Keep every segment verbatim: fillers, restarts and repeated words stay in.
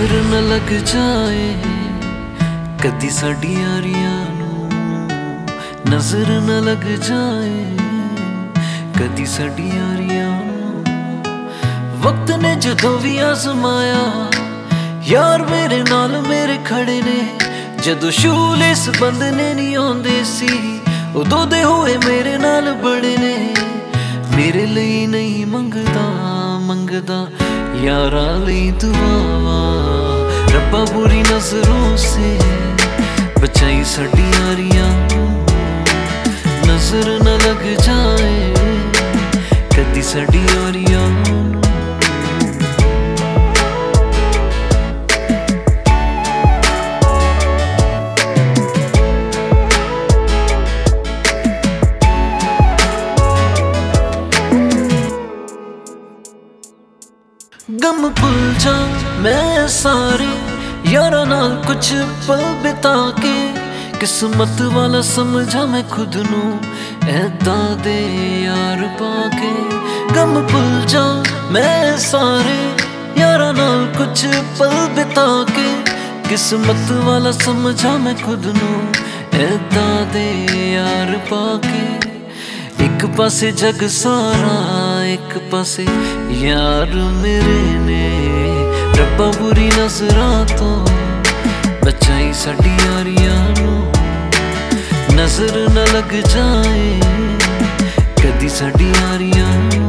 नजर न लग जाए कदी साडी यारियां नूं, नजर न लग जाए कदी साडी यारियां नूं। वक्त ने जदों भी आजमाया यार मेरे नाल मेरे खड़े ने, जदों शूलेस बंधने नहीं आउंदे सी उदों दे होए मेरे नाल बड़े ने। मेरे लिए नहीं मंगदा मंगदा यारा लई दुआवां, रब्बा बुरी नजरों से बचाई साडी यारियां, नजर न लग जाए कदी साडी यारियां। गम भुल जा मैं सारे यारा नाल कुछ पल बिता के, किस्मत वाला समझा मैं खुद नू ऐदा दे यार पाके। गम भुल जा मैं सारे यारा नाल कुछ पल बिता के, किस्मत वाला समझा मैं खुद नू ऐदा दे यार पाके। एक पासे जग सारा एक पासे यार मेरे ने, रब्बा बुरी नजरां तो बचाई साडी यारियां नूं, नजर न लग जाए कदी साडी यारियां नूं।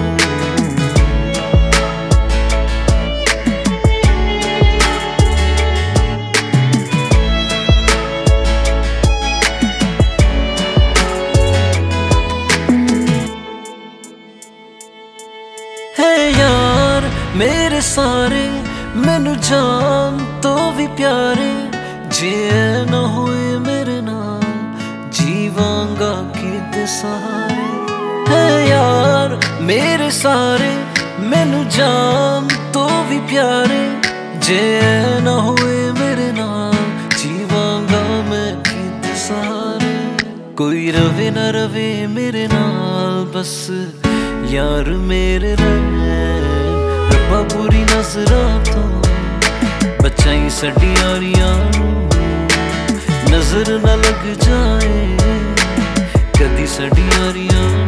यार मेरे सारे मैनू जान तो भी प्यारे, जे ना होए मेरे नाल जीवांगा किदे सहारे। है यार मेरे सारे मैनू जान तो भी प्यारे, जे ना होए मेरे नाल जीवांगा मैं किदे सहारे। कोई रवे ना रवे मेरे नाल बस यार मेरे रैन, रब्बा बुरी नजरां तो बचाई साडी यारियां नूं, नजर न लग जाए कदी साडी यारियां।